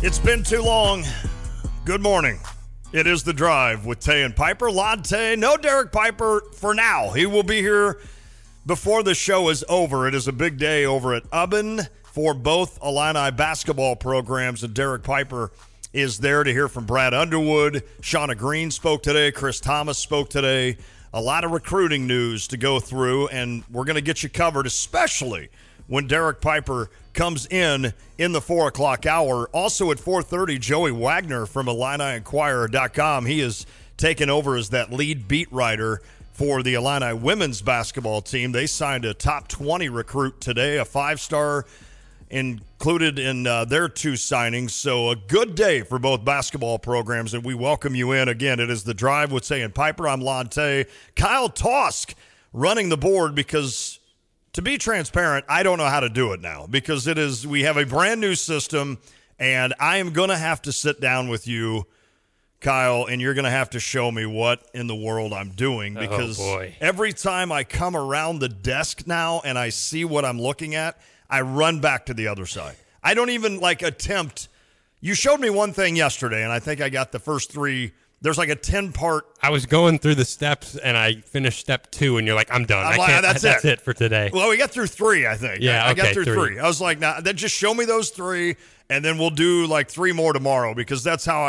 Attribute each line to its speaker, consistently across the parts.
Speaker 1: It's been too long. Good morning. It is The Drive with Tay and Piper. Latte, no Derek Piper for now. He will be here before the show is over. It is a big day over at Ubben for both Illini basketball programs, and Derek Piper is there to hear from Brad Underwood. Shauna Green spoke today. Chris Thomas spoke today. A lot of recruiting news to go through, and we're going to get you covered, especially when Derek Piper comes in the 4 o'clock hour. Also at 4:30, Joey Wagner from IlliniInquirer.com. He is taken over as that lead beat writer for the Illini women's basketball team. They signed a top 20 recruit today, a 5-star included in their two signings. So a good day for both basketball programs, and we welcome you in. Again, it is The Drive with Tay and Piper. I'm Latte. Kyle Tosk running the board because, to be transparent, I don't know how to do it now because we have a brand new system, and I am going to have to sit down with you, Kyle, and you're going to have to show me what in the world I'm doing because every time I come around the desk now and I see what I'm looking at, I run back to the other side. I don't even attempt. You showed me one thing yesterday, and I think I got the first three. There's like a 10-part.
Speaker 2: I was going through the steps, and I finished step 2, and you're like, I'm done. That's it for today.
Speaker 1: Well, we got through 3, I think.
Speaker 2: Yeah,
Speaker 1: I got through 3. I was like, nah, then just show me those 3, and then we'll do like 3 more tomorrow because that's how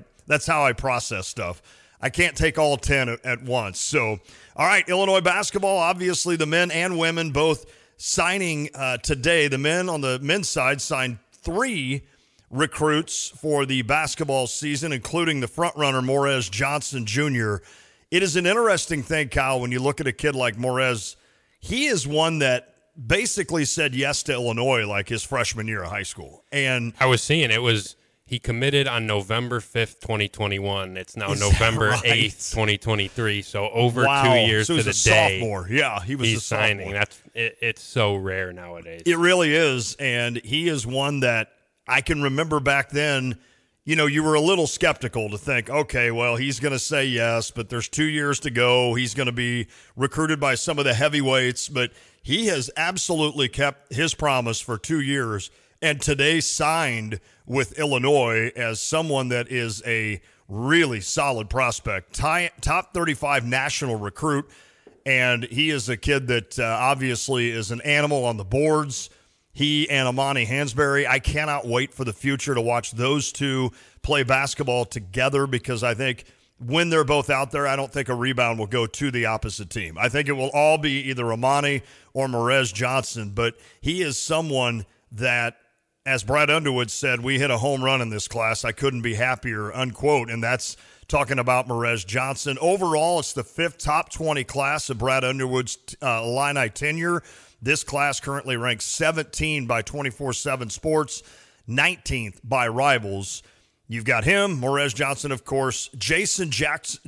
Speaker 1: I process stuff. I can't take all 10 at once. So, all right, Illinois basketball, obviously the men and women both signing today. The men on the men's side signed 3 recruits for the basketball season, including the front-runner Morez Johnson Jr. It is an interesting thing, Kyle, when you look at a kid like Morez. He is one that basically said yes to Illinois like his freshman year of high school. And
Speaker 2: I was seeing he committed on November 5th, 2021. It's now November 8th, 2023. So over 2 years
Speaker 1: so
Speaker 2: to the day.
Speaker 1: Sophomore. Yeah, he's a
Speaker 2: signing.
Speaker 1: sophomore.
Speaker 2: It's so rare nowadays.
Speaker 1: It really is, and he is one that I can remember back then. You were a little skeptical to think, okay, well, he's going to say yes, but there's 2 years to go. He's going to be recruited by some of the heavyweights, but he has absolutely kept his promise for 2 years, and today signed with Illinois as someone that is a really solid prospect, top 35 national recruit, and he is a kid that obviously is an animal on the boards. He and Amani Hansberry, I cannot wait for the future to watch those two play basketball together because I think when they're both out there, I don't think a rebound will go to the opposite team. I think it will all be either Amani or Morez Johnson, but he is someone that, as Brad Underwood said, we hit a home run in this class. I couldn't be happier, unquote, and that's talking about Morez Johnson. Overall, it's the 5th top 20 class of Brad Underwood's Illini tenure. This class currently ranks 17 by 24/7 Sports, 19th by Rivals. You've got him, Morez Johnson, of course, Jason Jax,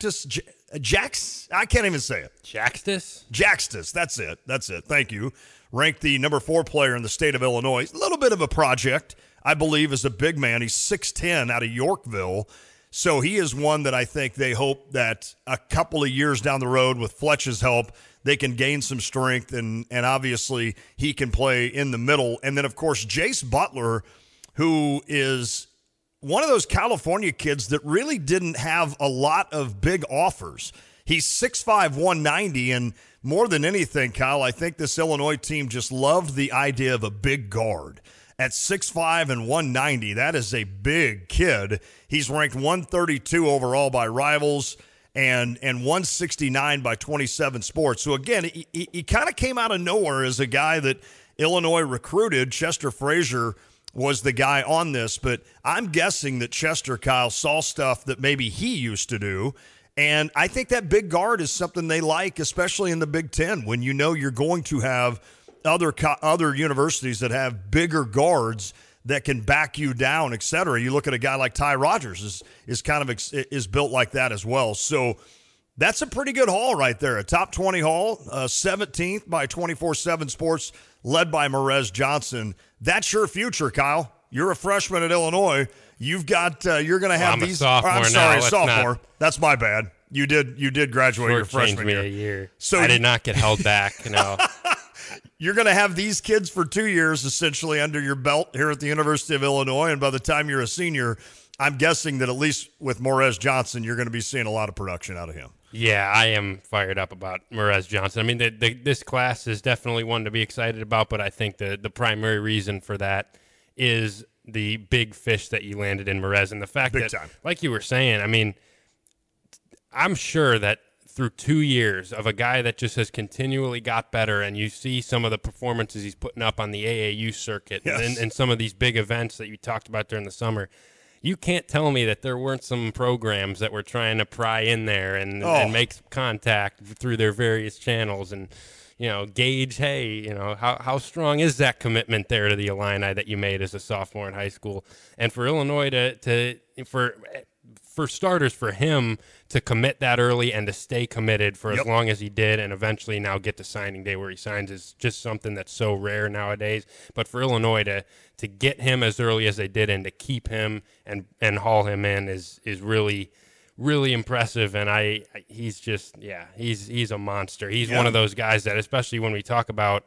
Speaker 1: I can't even say it. Jaxtis, that's it. Thank you. Ranked the number 4 player in the state of Illinois. A little bit of a project, I believe, as a big man. He's 6'10", out of Yorkville. So he is one that I think they hope that a couple of years down the road with Fletch's help, they can gain some strength, and obviously he can play in the middle. And then, of course, Jace Butler, who is one of those California kids that really didn't have a lot of big offers. He's 6'5", 190, and more than anything, Kyle, I think this Illinois team just loved the idea of a big guard. At 6'5" and 190, that is a big kid. He's ranked 132 overall by Rivals and 169 by 27 Sports. So, again, he kind of came out of nowhere as a guy that Illinois recruited. Chester Frazier was the guy on this, but I'm guessing that Chester, Kyle, saw stuff that maybe he used to do. And I think that big guard is something they like, especially in the Big Ten, when you know you're going to have other universities that have bigger guards that can back you down, et cetera. You look at a guy like Ty Rogers is built like that as well. So that's a pretty good haul right there. A top 20 haul, 17th by 24/7 Sports, led by Morez Johnson. That's your future, Kyle. You're a freshman at Illinois. You've got you're going to have these.
Speaker 2: I'm
Speaker 1: sorry, sophomore. That's my bad. You did graduate your freshman year.
Speaker 2: Me a year.
Speaker 1: So
Speaker 2: I did not get held back. No.
Speaker 1: you're going to have these kids for 2 years essentially under your belt here at the University of Illinois, and by the time you're a senior, I'm guessing that at least with Morez Johnson, you're going to be seeing a lot of production out of him.
Speaker 2: Yeah, I am fired up about Morez Johnson. I mean, this class is definitely one to be excited about, but I think the primary reason for that is the big fish that you landed in Morez, and the fact
Speaker 1: big
Speaker 2: that,
Speaker 1: time.
Speaker 2: Like you were saying, I mean, I'm sure that through 2 years of a guy that just has continually got better, and you see some of the performances he's putting up on the AAU circuit and some of these big events that you talked about during the summer, you can't tell me that there weren't some programs that were trying to pry in there and make contact through their various channels and, gauge, hey, how strong is that commitment there to the Illini that you made as a sophomore in high school? And for Illinois for starters, for him to commit that early and to stay committed for as long as he did and eventually now get to signing day where he signs is just something that's so rare nowadays. But for Illinois to get him as early as they did and to keep him and haul him in is really, really impressive. And he's a monster. He's one of those guys that, especially when we talk about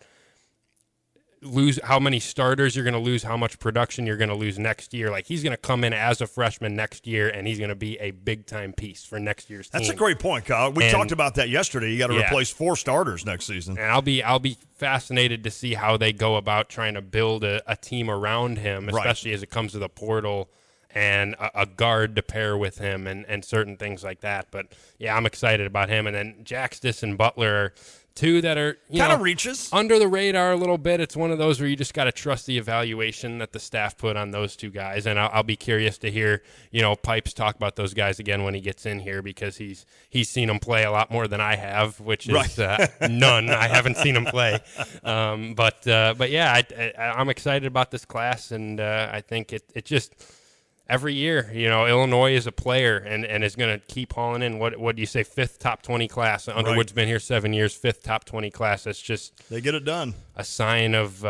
Speaker 2: lose how many starters you're going to lose, how much production you're going to lose next year. Like, he's going to come in as a freshman next year, and he's going to be a big-time piece for next year's team.
Speaker 1: That's a great point, Kyle. We talked about that yesterday. You got to replace 4 starters next season.
Speaker 2: And I'll be fascinated to see how they go about trying to build a team around him, especially as it comes to the portal and a guard to pair with him and certain things like that. But, yeah, I'm excited about him. And then Jaxtis and Butler are two that are
Speaker 1: kind of reaches
Speaker 2: under the radar a little bit. It's one of those where you just got to trust the evaluation that the staff put on those two guys. And I'll be curious to hear, Pipes talk about those guys again when he gets in here, because he's seen them play a lot more than I have, which is none. I haven't seen them play. But yeah, I'm excited about this class, and I think it just every year, Illinois is a player and is going to keep hauling in. What do you say? 5th top 20 class. Underwood's been here 7 years. 5th top 20 class. That's just
Speaker 1: they get it done.
Speaker 2: A sign of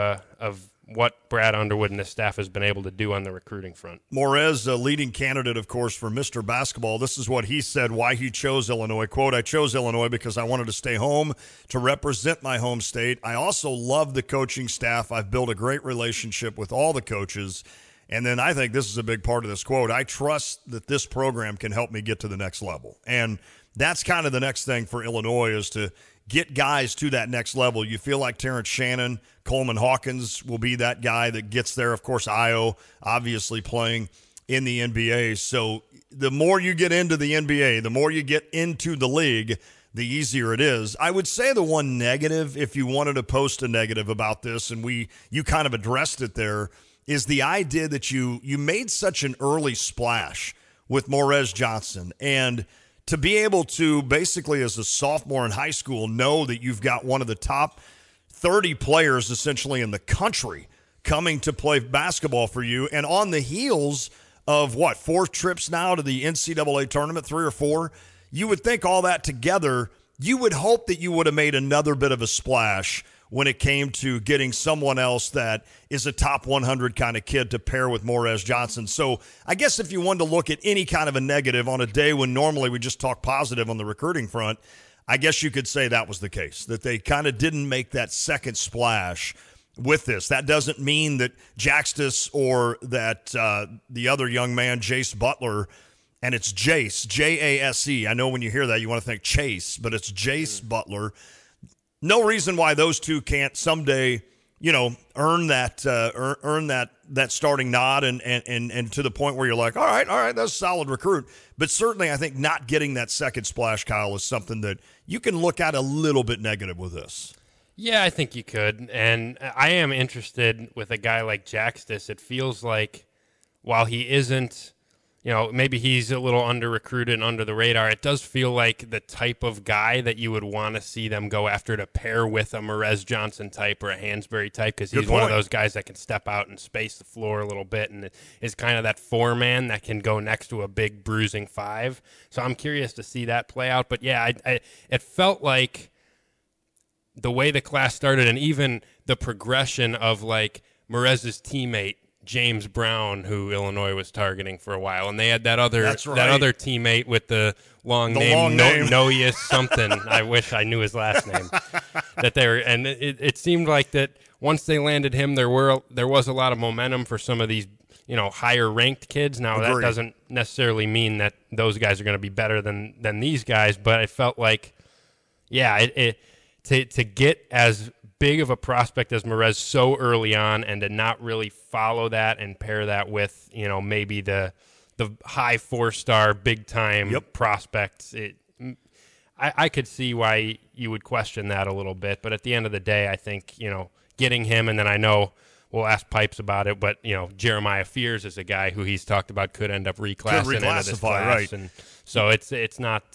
Speaker 2: what Brad Underwood and his staff has been able to do on the recruiting front.
Speaker 1: Morez, a leading candidate, of course, for Mr. Basketball. This is what he said why he chose Illinois. Quote, "I chose Illinois because I wanted to stay home to represent my home state. I also love the coaching staff. I've built a great relationship with all the coaches." And then I think this is a big part of this quote. "I trust that this program can help me get to the next level." And that's kind of the next thing for Illinois, is to get guys to that next level. You feel like Terrence Shannon, Coleman Hawkins will be that guy that gets there. Of course, Io obviously playing in the NBA. So the more you get into the NBA, the more you get into the league, the easier it is. I would say the one negative, if you wanted to post a negative about this, and you kind of addressed it there, is the idea that you made such an early splash with Morez Johnson, and to be able to basically as a sophomore in high school know that you've got one of the top 30 players essentially in the country coming to play basketball for you, and on the heels of 4 trips now to the NCAA tournament, 3 or 4, you would think all that together, you would hope that you would have made another bit of a splash when it came to getting someone else that is a top 100 kind of kid to pair with Morez Johnson. So I guess if you wanted to look at any kind of a negative on a day when normally we just talk positive on the recruiting front, I guess you could say that was the case, that they kind of didn't make that second splash with this. That doesn't mean that Jaxtis or that the other young man, Jace Butler, and it's Jace, Jase. I know when you hear that you want to think Chase, but it's Jace Butler. No reason why those two can't someday, earn that starting nod and to the point where you're like, all right, that's a solid recruit. But certainly I think not getting that second splash, Kyle, is something that you can look at a little bit negative with this.
Speaker 2: Yeah, I think you could. And I am interested with a guy like Jaxtis. It feels like while he isn't, maybe he's a little under-recruited and under the radar, it does feel like the type of guy that you would want to see them go after to pair with a Morez Johnson type or a Hansberry type, because he's one of those guys that can step out and space the floor a little bit and is kind of that 4-man that can go next to a big bruising 5. So I'm curious to see that play out. But, yeah, it felt like the way the class started and even the progression of, Morez's teammate, James Brown, who Illinois was targeting for a while, and they had that other
Speaker 1: right.
Speaker 2: that other teammate with the long name, Noyes something. I wish I knew his last name. That they were, and it seemed like that once they landed him, there was a lot of momentum for some of these higher ranked kids. Now that doesn't necessarily mean that those guys are going to be better than these guys, but I felt like, to get as big of a prospect as Merez so early on and to not really follow that and pair that with, maybe the high 4-star big time prospects. I could see why you would question that a little bit, but at the end of the day, I think, getting him, and then I know we'll ask Pipes about it, but, Jeremiah Fears is a guy who he's talked about could end up reclassing into this class.
Speaker 1: Right.
Speaker 2: And so it's not,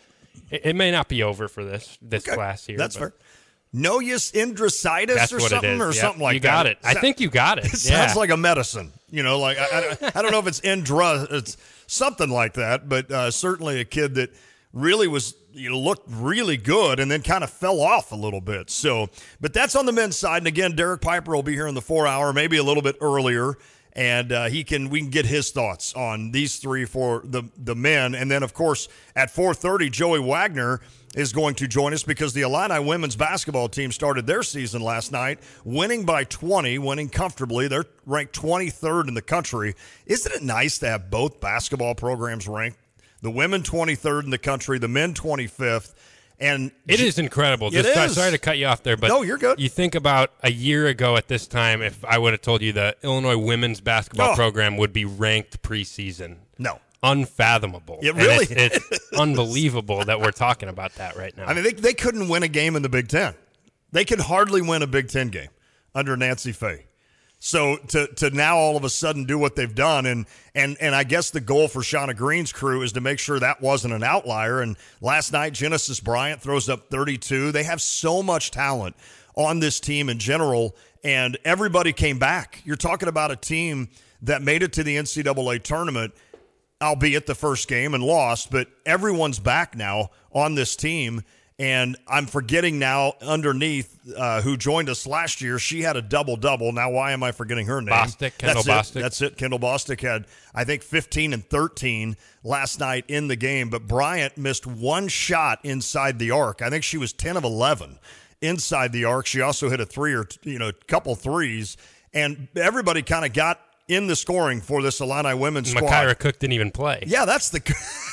Speaker 2: it may not be over for this class here.
Speaker 1: That's fair. Noyes Indricitis or something, or something like that.
Speaker 2: You got it. I think you got it.
Speaker 1: It sounds like a medicine. Like I don't know if it's it's something like that, but certainly a kid that really was looked really good and then kind of fell off a little bit. So, but that's on the men's side. And again, Derek Piper will be here in the 4 hour, maybe a little bit earlier, and we can get his thoughts on these three for the men. And then of course at 4:30, Joey Wagner is going to join us because the Illini women's basketball team started their season last night, winning by 20, winning comfortably. They're ranked 23rd in the country. Isn't it nice to have both basketball programs ranked? The women 23rd in the country, the men 25th. And
Speaker 2: it is incredible. Sorry to cut you off there, but
Speaker 1: no, you're good.
Speaker 2: You think about a year ago at this time, if I would have told you the Illinois women's basketball program would be ranked preseason.
Speaker 1: No.
Speaker 2: Unfathomable.
Speaker 1: It really
Speaker 2: it's unbelievable that we're talking about that right now.
Speaker 1: I mean, they couldn't win a game in the Big Ten. They could hardly win a Big Ten game under Nancy Fay. So to now all of a sudden do what they've done, and I guess the goal for Shauna Green's crew is to make sure that wasn't an outlier. And last night, Genesis Bryant throws up 32. They have so much talent on this team in general, and everybody came back. You're talking about a team that made it to the NCAA tournament, albeit the first game and lost, but everyone's back now on this team. And I'm forgetting now underneath who joined us last year. She had a double-double. Now, why am I forgetting her name?
Speaker 2: Kendall Bostic.
Speaker 1: That's it. Kendall Bostic had, I think, 15 and 13 last night in the game. But Bryant missed one shot inside the arc. I think she was 10 of 11 inside the arc. She also hit a couple threes. And everybody kind of got in the scoring for this Illini women's squad.
Speaker 2: Makaira Cook didn't even play.
Speaker 1: Yeah, that's the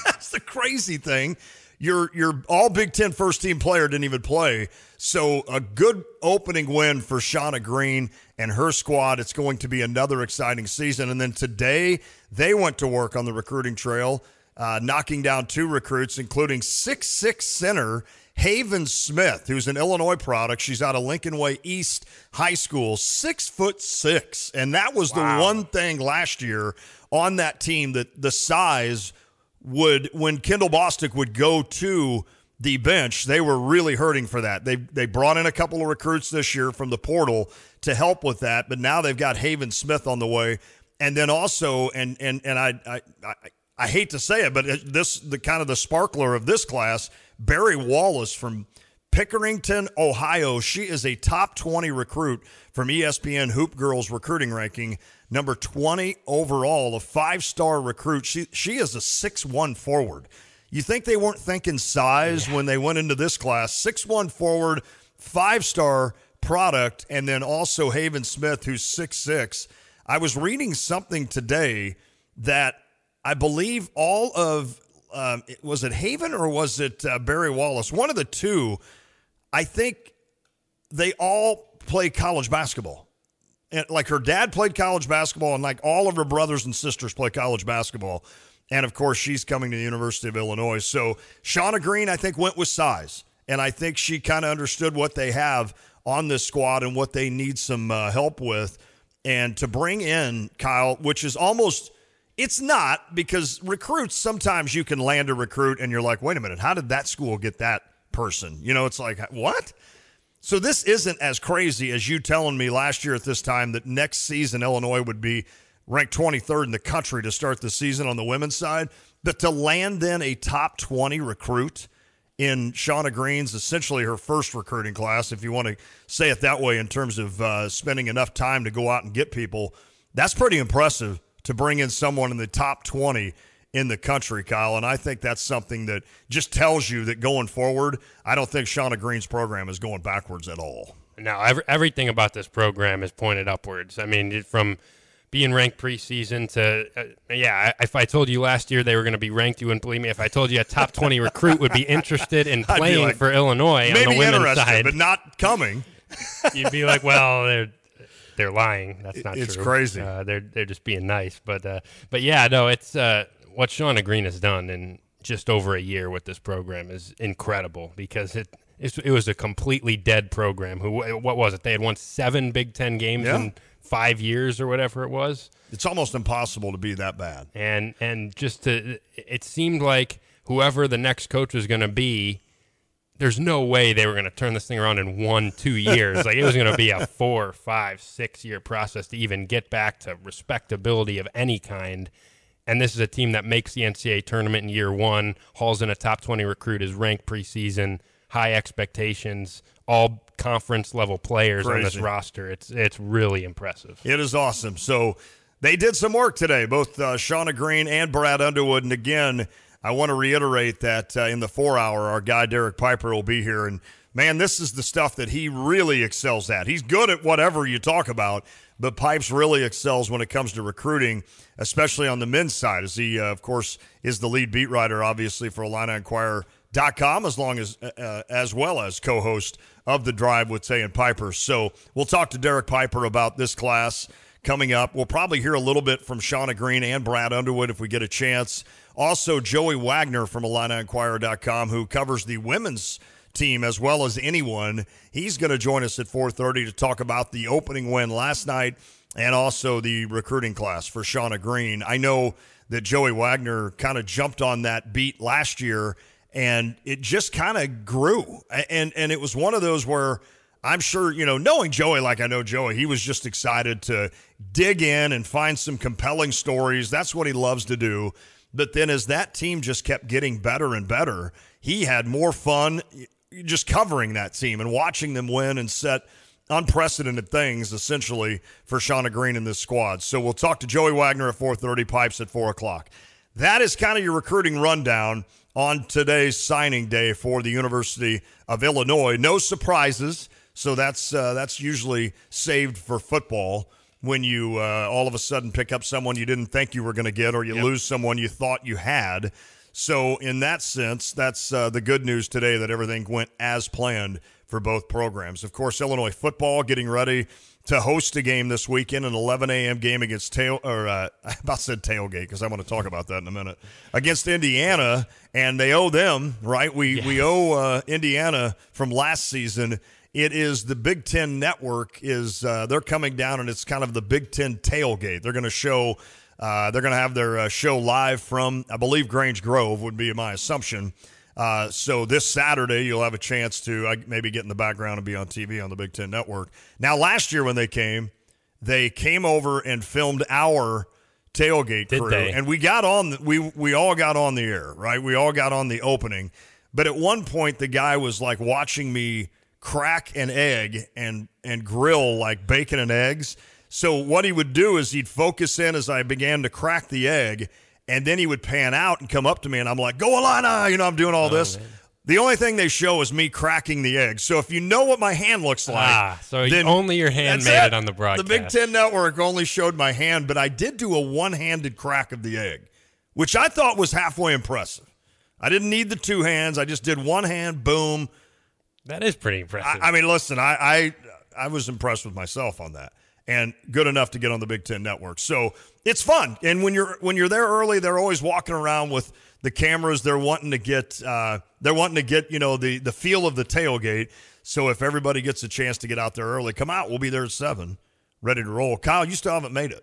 Speaker 1: crazy thing. Your all Big Ten first team player didn't even play. So a good opening win for Shauna Green and her squad. It's going to be another exciting season. And then today they went to work on the recruiting trail, knocking down 2 recruits, including 6'6" center Haven Smith, who's an Illinois product. She's out of Lincoln Way East High School, 6'6". And that was the one thing last year on that team that the size would, when Kendall Bostic would go to the bench, they were really hurting for that. They brought in a couple of recruits this year from the portal to help with that, but now they've got Haven Smith on the way. And then also, and I hate to say it, but the kind of the sparkler of this class, Barry Wallace from Pickerington, Ohio. She is a top 20 recruit from ESPN Hoop Girls recruiting ranking, number 20 overall, a 5-star recruit. She is a 6'1" forward. You think they weren't thinking size when they went into this class? 6'1" forward, 5-star product, and then also Haven Smith, who's 6'6". I was reading something today that I believe all of was it Haven or was it Barry Wallace? One of the two, I think they all play college basketball. And like her dad played college basketball, and like all of her brothers and sisters play college basketball. And, of course, she's coming to the University of Illinois. So Shauna Green, I think, went with size. And I think she kind of understood what they have on this squad and what they need some help with. And to bring in Kyle, which is almost – it's not, because recruits, sometimes you can land a recruit and you're like, wait a minute, how did that school get that person? You know, it's like, what? So this isn't as crazy as you telling me last year at this time that next season Illinois would be ranked 23rd in the country to start the season on the women's side. But to land then a top 20 recruit in Shauna Green's, essentially her first recruiting class, if you want to say it that way, in terms of spending enough time to go out and get people, That's pretty impressive to bring in someone in the top 20 in the country, Kyle. And I think that's something that just tells you that going forward, I don't think Shauna Green's program is going backwards at all.
Speaker 2: No, everything about this program is pointed upwards. I mean, from being ranked preseason to, if I told you last year they were going to be ranked, you wouldn't believe me. If I told you a top 20 recruit would be interested in playing for Illinois on the women's side,
Speaker 1: but not coming,
Speaker 2: you'd be like, well, they're lying. That's not true.
Speaker 1: It's crazy.
Speaker 2: They're just being nice. But yeah, no, it's what Shauna Green has done in just over a year with this program is incredible because it was a completely dead program. What was it? They had won 7 Big Ten games in 5 years or whatever it was.
Speaker 1: It's almost impossible to be that bad.
Speaker 2: And it seemed like whoever the next coach was going to be, there's no way they were going to turn this thing around in 1-2 years. Like it was going to be a 4, 5, 6 year process to even get back to respectability of any kind. And this is a team that makes the NCAA tournament in year 1, hauls in a top 20 recruit, is ranked preseason, high expectations, all conference level players on this roster. It's really impressive.
Speaker 1: It is awesome. So they did some work today, both Shauna Green and Brad Underwood. And again, I want to reiterate that in the 4-hour, our guy Derek Piper will be here. And man, this is the stuff that he really excels at. He's good at whatever you talk about, but Pipes really excels when it comes to recruiting, especially on the men's side, as he, of course, is the lead beat writer, obviously, for IlliniInquirer.com, as well as co-host of The Drive with Tay and Piper. So we'll talk to Derek Piper about this class coming up. We'll probably hear a little bit from Shauna Green and Brad Underwood if we get a chance. Also, Joey Wagner from IlliniInquirer.com, who covers the women's team as well as anyone. He's going to join us at 4:30 to talk about the opening win last night and also the recruiting class for Shauna Green. I know that Joey Wagner kind of jumped on that beat last year, and it just kind of grew. And it was one of those where I'm sure, knowing Joey like I know Joey, he was just excited to dig in and find some compelling stories. That's what he loves to do. But then as that team just kept getting better and better, he had more fun just covering that team and watching them win and set unprecedented things, essentially, for Shauna Green and this squad. So we'll talk to Joey Wagner at 4:30, Pipes at 4 o'clock. That is kind of your recruiting rundown on today's signing day for the University of Illinois. No surprises, so that's usually saved for football when you all of a sudden pick up someone you didn't think you were going to get, or you lose someone you thought you had. So in that sense, that's the good news today, that everything went as planned for both programs. Of course, Illinois football getting ready to host a game this weekend, an 11 a.m. game against I about said tailgate because I want to talk about that in a minute, against Indiana, and they owe them, right? We owe Indiana from last season. It is the Big Ten Network they're coming down, and it's kind of the Big Ten tailgate. They're going to show. They're going to have their show live from, I believe, Grange Grove would be my assumption. So this Saturday, you'll have a chance to maybe get in the background and be on TV on the Big Ten Network. Now, last year when they came over and filmed our tailgate crew. And we got on. We all got on the air, right? We all got on the opening. But at one point, the guy was like watching me crack an egg and grill like bacon and eggs. So what he would do is he'd focus in as I began to crack the egg, and then he would pan out and come up to me, and I'm like, "Go Illini!" I'm doing all this. Man. The only thing they show is me cracking the egg. So if you know what my hand looks like,
Speaker 2: so then only your hand made it on the broadcast.
Speaker 1: The Big Ten Network only showed my hand, but I did do a one-handed crack of the egg, which I thought was halfway impressive. I didn't need the two hands. I just did one hand, boom.
Speaker 2: That is pretty impressive.
Speaker 1: I mean, listen, I was impressed with myself on that, and good enough to get on the Big Ten Network. So it's fun. And when you're there early, they're always walking around with the cameras. They're wanting to get the feel of the tailgate. So if everybody gets a chance to get out there early, come out. We'll be there at 7, ready to roll. Kyle, you still haven't made it.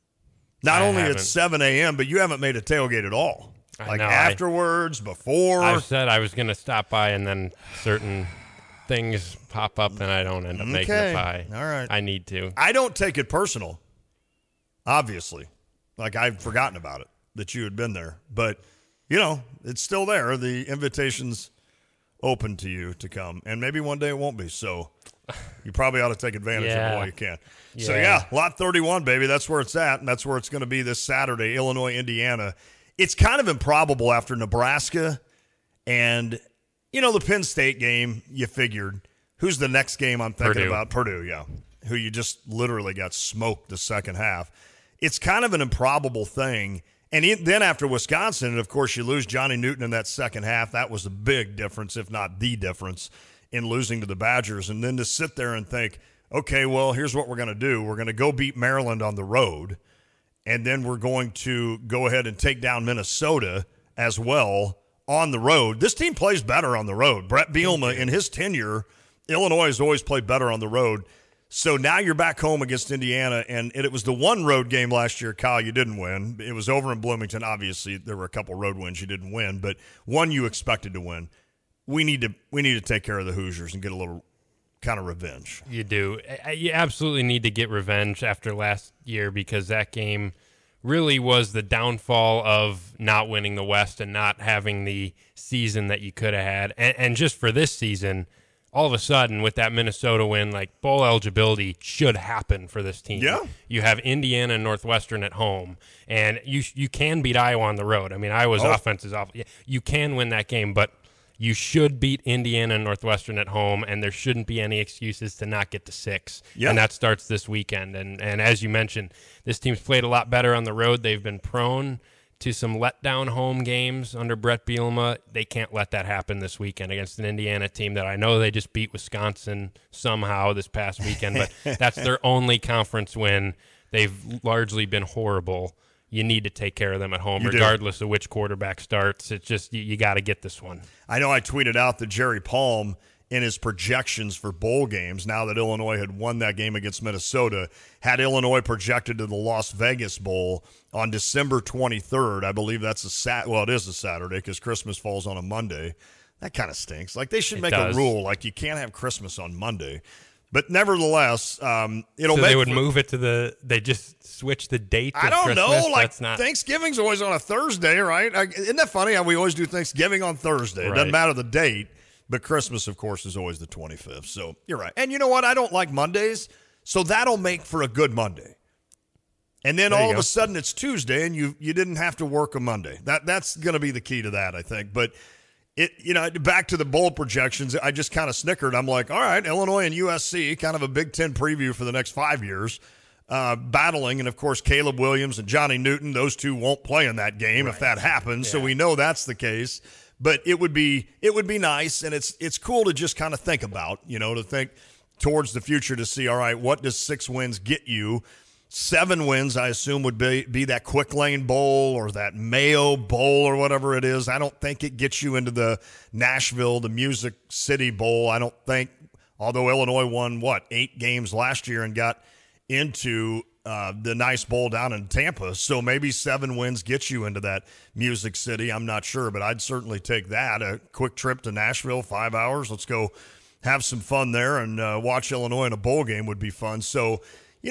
Speaker 1: Not only at 7 a.m., but you haven't made a tailgate at all. Like afterwards, before.
Speaker 2: I said I was going to stop by, and then certain things pop up, and I don't end up making the pie.
Speaker 1: All right.
Speaker 2: I need to.
Speaker 1: I don't take it personal, obviously. Like, I've forgotten about it, that you had been there. But, it's still there. The invitation's open to you to come. And maybe one day it won't be. So you probably ought to take advantage of it while you can.
Speaker 2: Yeah.
Speaker 1: So, Lot 31, baby, that's where it's at, and that's where it's going to be this Saturday, Illinois, Indiana. It's kind of improbable after Nebraska and, the Penn State game, you figured. Who's the next game I'm thinking about? Purdue, yeah, who you just literally got smoked the second half. It's kind of an improbable thing. And then after Wisconsin, and of course you lose Johnny Newton in that second half. That was a big difference, if not the difference, in losing to the Badgers. And then to sit there and think, okay, well, here's what we're going to do. We're going to go beat Maryland on the road, and then we're going to go ahead and take down Minnesota as well on the road. This team plays better on the road. Brett Bielema, in his tenure, Illinois has always played better on the road. So now you're back home against Indiana, and it was the one road game last year, Kyle, you didn't win. It was over in Bloomington. Obviously, there were a couple road wins you didn't win, but one you expected to win. We need to take care of the Hoosiers and get a little kind of revenge.
Speaker 2: You do. You absolutely need to get revenge after last year, because that game really was the downfall of not winning the West and not having the season that you could have had. And just for this season, all of a sudden, with that Minnesota win, like, bowl eligibility should happen for this team.
Speaker 1: Yeah.
Speaker 2: You have Indiana and Northwestern at home, and you can beat Iowa on the road. I mean, Iowa's offense is awful. You can win that game, but you should beat Indiana and Northwestern at home, and there shouldn't be any excuses to not get to 6.
Speaker 1: Yeah.
Speaker 2: And that starts this weekend. And as you mentioned, this team's played a lot better on the road. They've been prone to some letdown home games under Brett Bielema. They can't let that happen this weekend against an Indiana team that I know they just beat Wisconsin somehow this past weekend, but that's their only conference win. They've largely been horrible. You need to take care of them at home, regardless of which quarterback starts. It's just you got to get this one.
Speaker 1: I know I tweeted out that Jerry Palm, in his projections for bowl games, now that Illinois had won that game against Minnesota, had Illinois projected to the Las Vegas Bowl on December 23rd. I believe that's it is a Saturday because Christmas falls on a Monday. That kind of stinks. Like, they should make a rule, like, you can't have Christmas on Monday. But nevertheless,
Speaker 2: they would move it to they just switch the date of
Speaker 1: Christmas? I don't know. Like,
Speaker 2: that's not...
Speaker 1: Thanksgiving's always on a Thursday, right? Isn't that funny how we always do Thanksgiving on Thursday? It doesn't matter the date. But Christmas, of course, is always the 25th. So you're right. And you know what? I don't like Mondays, so that'll make for a good Monday. And then all of a sudden it's Tuesday, and you didn't have to work a Monday. That's going to be the key to that, I think. But back to the bowl projections, I just kind of snickered. I'm like, all right, Illinois and USC, kind of a Big Ten preview for the next 5 years, battling. And of course, Caleb Williams and Johnny Newton, those two won't play in that game if that happens. Yeah. So we know that's the case. But it would be nice, and it's cool to just kind of think about, to think towards the future to see, all right, what does 6 wins get you? 7 wins, I assume, would be that Quick Lane Bowl or that Mayo Bowl or whatever it is. I don't think it gets you into the Nashville, the Music City Bowl. I don't think, although Illinois won, 8 games last year and got into the nice bowl down in Tampa. So maybe 7 wins gets you into that Music City. I'm not sure, but I'd certainly take that. A quick trip to Nashville, 5 hours. Let's go have some fun there and watch Illinois in a bowl game would be fun. So,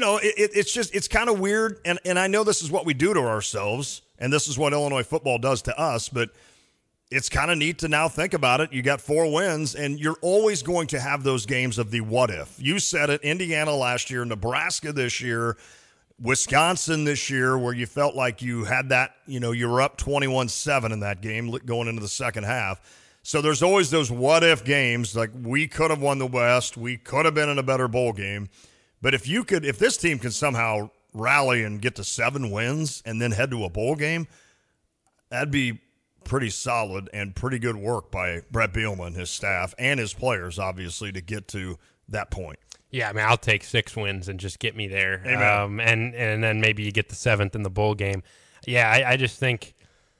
Speaker 1: it's kind of weird. And I know this is what we do to ourselves, and this is what Illinois football does to us, but it's kind of neat to now think about it. You got 4 wins, and you're always going to have those games of the what if. You said it, Indiana last year, Nebraska this year, Wisconsin this year, where you felt like you had that, you were up 21-7 in that game going into the second half. So there's always those what-if games, like we could have won the West, we could have been in a better bowl game. But if this team can somehow rally and get to 7 wins and then head to a bowl game, that'd be pretty solid and pretty good work by Brett Bielema and his staff and his players, obviously, to get to that point.
Speaker 2: Yeah, I mean, I'll take 6 wins and just get me there.
Speaker 1: Amen.
Speaker 2: And then maybe you get the 7th in the bowl game. Yeah, I just think,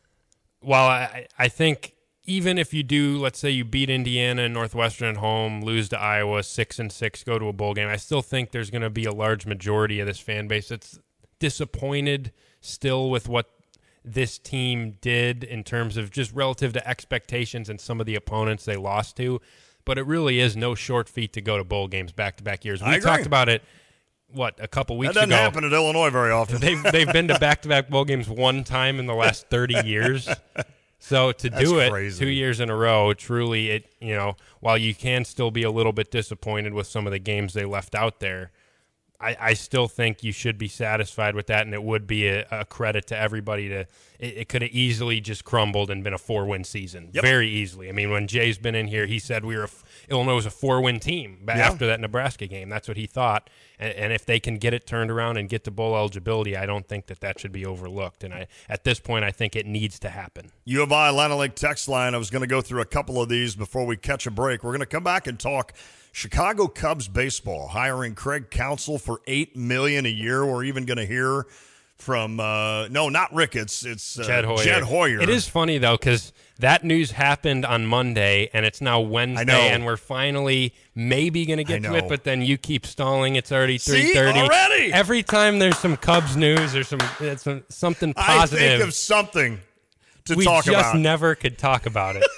Speaker 2: I think even if you do, let's say you beat Indiana and Northwestern at home, lose to Iowa 6-6, go to a bowl game, I still think there's going to be a large majority of this fan base that's disappointed still with what this team did in terms of just relative to expectations and some of the opponents they lost to. But it really is no short feat to go to bowl games back-to-back years. We talked about it, a couple weeks ago.
Speaker 1: That doesn't happen at Illinois very often.
Speaker 2: They've been to back-to-back bowl games one time in the last 30 years. So to do it crazy. 2 years in a row, truly, while you can still be a little bit disappointed with some of the games they left out there, I still think you should be satisfied with that, and it would be a credit to everybody. It could have easily just crumbled and been a 4-win season, very easily. I mean, when Jay's been in here, he said Illinois was a 4-win team after that Nebraska game. That's what he thought. And if they can get it turned around and get to bowl eligibility, I don't think that should be overlooked. And at this point, I think it needs to happen.
Speaker 1: U of I Atlanta Link text line. I was going to go through a couple of these before we catch a break. We're going to come back and talk Chicago Cubs baseball, hiring Craig Counsell for $8 million a year. We're even going to hear from not Ricketts. It's Jed Hoyer.
Speaker 2: It is funny though, because that news happened on Monday, and it's now Wednesday, and we're finally maybe going to get to it. But then you keep stalling. It's already 3:30
Speaker 1: already.
Speaker 2: Every time there's some Cubs news or something positive,
Speaker 1: I think of something to talk about.
Speaker 2: We just never could talk about it.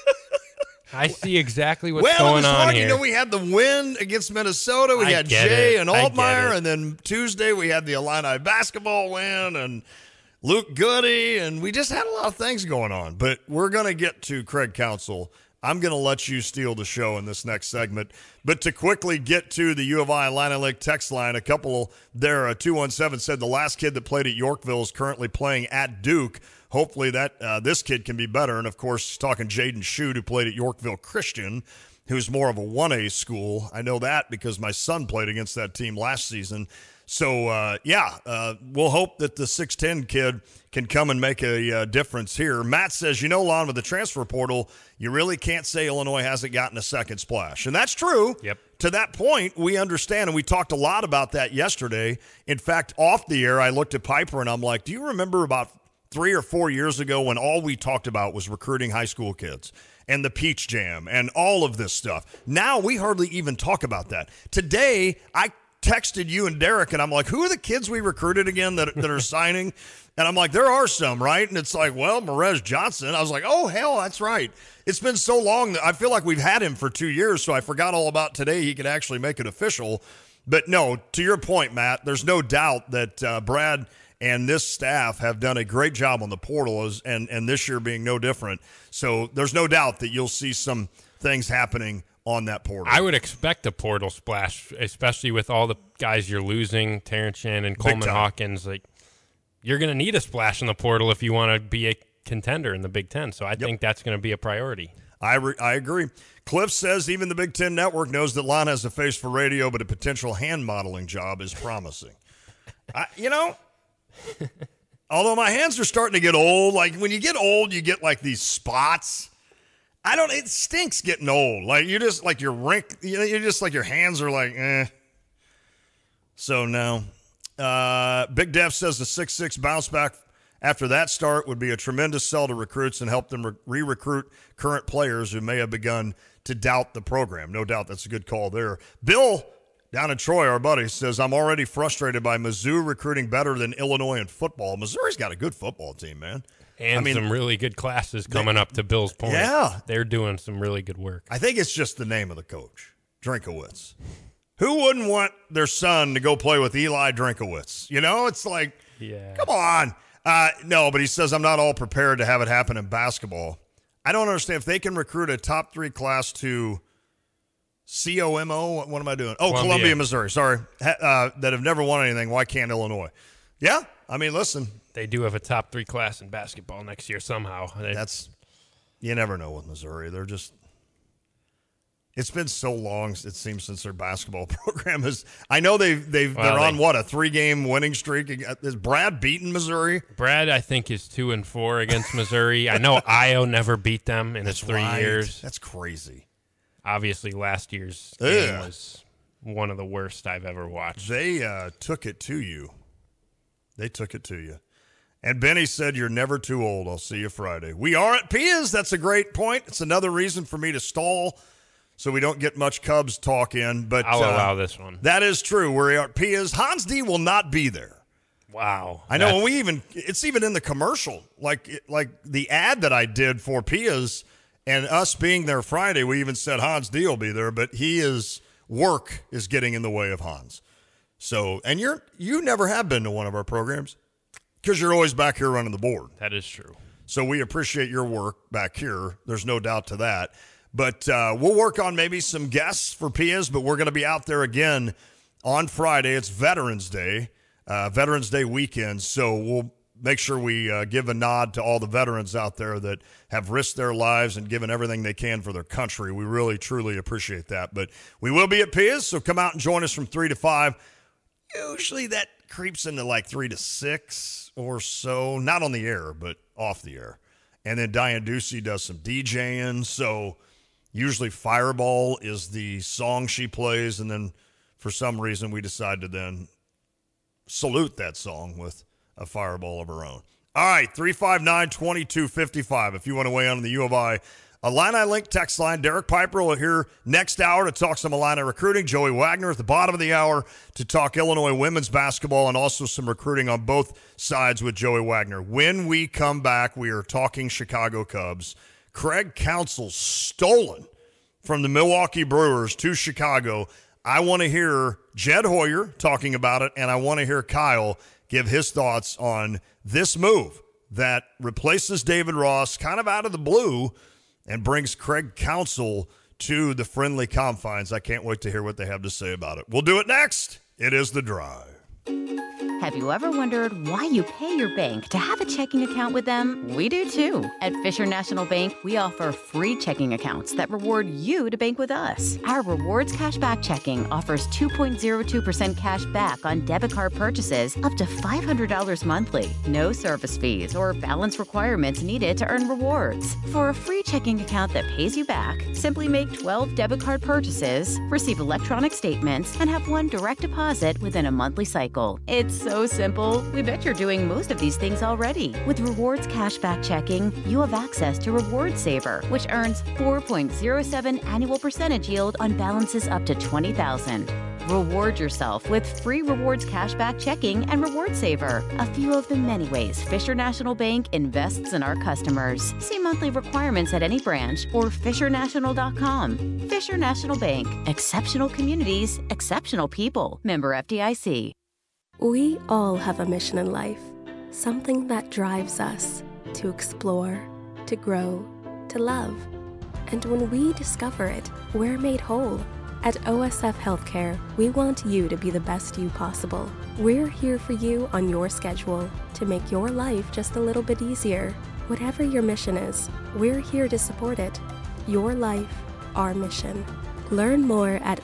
Speaker 2: I see exactly what's going on here.
Speaker 1: We had the win against Minnesota. We had Jay and Altmaier, and then Tuesday we had the Illini basketball win and Luke Goody, and we just had a lot of things going on. But we're going to get to Craig Counsell. I'm going to let you steal the show in this next segment. But to quickly get to the U of I Illini Link text line, a couple there, 217 said the last kid that played at Yorkville is currently playing at Duke. Hopefully that this kid can be better. And, of course, talking Jaden Shute, who played at Yorkville Christian, who's more of a 1A school. I know that because my son played against that team last season. So, we'll hope that the 6'10 kid can come and make a difference here. Matt says, Lon, with the transfer portal, you really can't say Illinois hasn't gotten a second splash. And that's true.
Speaker 2: Yep.
Speaker 1: To that point, we understand, and we talked a lot about that yesterday. In fact, off the air, I looked at Piper, and I'm like, do you remember about 3 or 4 years ago when all we talked about was recruiting high school kids and the Peach Jam and all of this stuff? Now we hardly even talk about that. Today, I texted you and Derek, and I'm like, who are the kids we recruited again that are signing? And I'm like, there are some, right? And it's like, well, Merez Johnson. I was like, oh, hell, that's right. It's been so long that I feel like we've had him for 2 years, so I forgot all about today. He could actually make it official. But no, to your point, Matt, there's no doubt that Brad and this staff have done a great job on the portal, and this year being no different. So there's no doubt that you'll see some things happening on that portal.
Speaker 2: I would expect a portal splash, especially with all the guys you're losing, Terrence Shannon, Coleman Hawkins. Like, you're going to need a splash in the portal if you want to be a contender in the Big Ten. So I think that's going to be a priority.
Speaker 1: I agree. Cliff says even the Big Ten Network knows that Lon has a face for radio, but a potential hand modeling job is promising. Although my hands are starting to get old. Like, when you get old, you get like these spots. It stinks getting old. Like, you're just like you're just like your hands are like, eh. So no. Big Def says the 6'6" bounce back after that start would be a tremendous sell to recruits and help them re-recruit current players who may have begun to doubt the program. No doubt that's a good call there. Bill down in Troy, our buddy, says, I'm already frustrated by Mizzou recruiting better than Illinois in football. Missouri's got a good football team, man.
Speaker 2: And some really good classes coming up, to Bill's point.
Speaker 1: Yeah.
Speaker 2: They're doing some really good work.
Speaker 1: I think it's just the name of the coach, Drinkowitz. Who wouldn't want their son to go play with Eli Drinkowitz? It's like, come on. No, but he says, I'm not all prepared to have it happen in basketball. I don't understand if they can recruit a top 3 class to COMO. What am I doing? Oh, Columbia, Missouri. Sorry. That have never won anything. Why can't Illinois? Yeah. I mean, listen.
Speaker 2: They do have a top 3 class in basketball next year somehow.
Speaker 1: You never know with Missouri. They're just, it's been so long, it seems, since their basketball program is. I know they're on a 3-game winning streak. Is Brad beaten Missouri?
Speaker 2: Brad, I think, is 2-4 against Missouri. I know Io never beat them in his 3 years.
Speaker 1: That's crazy.
Speaker 2: Obviously, last year's game was one of the worst I've ever watched.
Speaker 1: They took it to you. And Benny said, you're never too old. I'll see you Friday. We are at Pia's. That's a great point. It's another reason for me to stall so we don't get much Cubs talk in. But
Speaker 2: I'll allow this one.
Speaker 1: That is true. We're at Pia's. Hans D will not be there.
Speaker 2: Wow.
Speaker 1: I know. It's even in the commercial. Like the ad that I did for Pia's and us being there Friday, we even said Hans D will be there, but work is getting in the way of Hans. So, and you never have been to one of our programs because you're always back here running the board.
Speaker 2: That is true.
Speaker 1: So we appreciate your work back here. There's no doubt to that. But we'll work on maybe some guests for Pia's, but we're going to be out there again on Friday. It's Veterans Day weekend. So we'll make sure we give a nod to all the veterans out there that have risked their lives and given everything they can for their country. We really, truly appreciate that. But we will be at Pia's, so come out and join us from 3 to 5. Usually that creeps into like 3 to 6 or so. Not on the air, but off the air. And then Diane Ducey does some DJing. So usually Fireball is the song she plays. And then for some reason we decide to then salute that song with a Fireball of her own. All right, 359-2255 if you want to weigh in on the U of I Illini Link text line. Derek Piper will hear next hour to talk some Illini recruiting. Joey Wagner at the bottom of the hour to talk Illinois women's basketball and also some recruiting on both sides with Joey Wagner. When we come back, we are talking Chicago Cubs. Craig Counsell stolen from the Milwaukee Brewers to Chicago. I want to hear Jed Hoyer talking about it, and I want to hear Kyle give his thoughts on this move that replaces David Ross kind of out of the blue and brings Craig Counsell to the friendly confines. I can't wait to hear what they have to say about it. We'll do it next. It is The Drive.
Speaker 3: Have you ever wondered why you pay your bank to have a checking account with them? We do too. At Fisher National Bank, we offer free checking accounts that reward you to bank with us. Our Rewards Cashback Checking offers 2.02% cash back on debit card purchases up to $500 monthly. No service fees or balance requirements needed to earn rewards. For a free checking account that pays you back, simply make 12 debit card purchases, receive electronic statements, and have one direct deposit within a monthly cycle. It's so simple. We bet you're doing most of these things already. With Rewards Cashback Checking, you have access to Rewards Saver, which earns 4.07 annual percentage yield on balances up to $20,000. Reward yourself with free Rewards Cashback Checking and Rewards Saver, a few of the many ways Fisher National Bank invests in our customers. See monthly requirements at any branch or fishernational.com. Fisher National Bank. Exceptional communities, exceptional people. Member FDIC.
Speaker 4: We all have a mission in life, something that drives us to explore, to grow, to love. And when we discover it, we're made whole. At OSF Healthcare, we want you to be the best you possible. We're here for you on your schedule to make your life just a little bit easier. Whatever your mission is, we're here to support it. Your life, our mission. Learn more at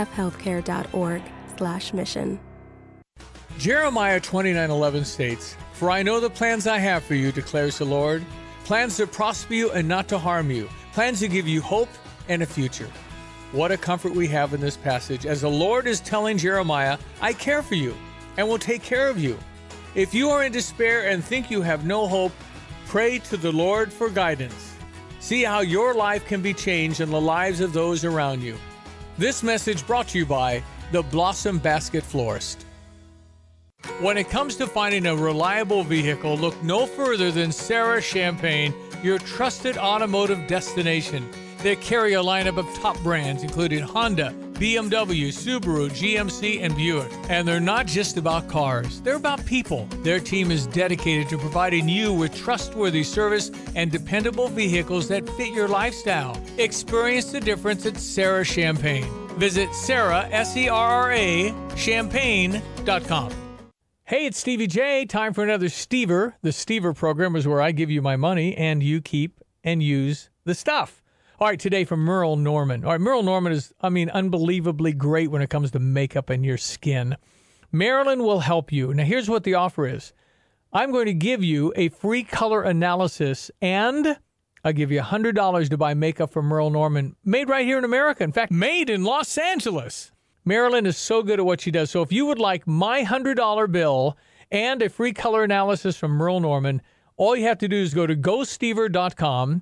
Speaker 4: osfhealthcare.org/mission.
Speaker 5: Jeremiah 29:11 states, "For I know the plans I have for you, declares the Lord, plans to prosper you and not to harm you, plans to give you hope and a future." What a comfort we have in this passage, as the Lord is telling Jeremiah, I care for you and will take care of you. If you are in despair and think you have no hope, pray to the Lord for guidance. See how your life can be changed and the lives of those around you. This message brought to you by the Blossom Basket Florist. When it comes to finding a reliable vehicle, look no further than Sarah Champagne, your trusted automotive destination. They carry a lineup of top brands including Honda, BMW, Subaru, GMC, and Buick. And they're not just about cars, they're about people. Their team is dedicated to providing you with trustworthy service and dependable vehicles that fit your lifestyle. Experience the difference at Sarah Champagne. Visit Sarah, S-E-R-R-A, champagne.com. Hey, it's Stevie J. Time for another Stever. The Stever program is where I give you my money and you keep and use the stuff. All right, today from Merle Norman. All right, Merle Norman is, unbelievably great when it comes to makeup and your skin. Marilyn will help you. Now, here's what the offer is. I'm going to give you a free color analysis, and I'll give you $100 to buy makeup from Merle Norman, made right here in America. In fact, made in Los Angeles. Marilyn is so good at what she does. So if you would like my $100 bill and a free color analysis from Merle Norman, all you have to do is go to GoStever.com,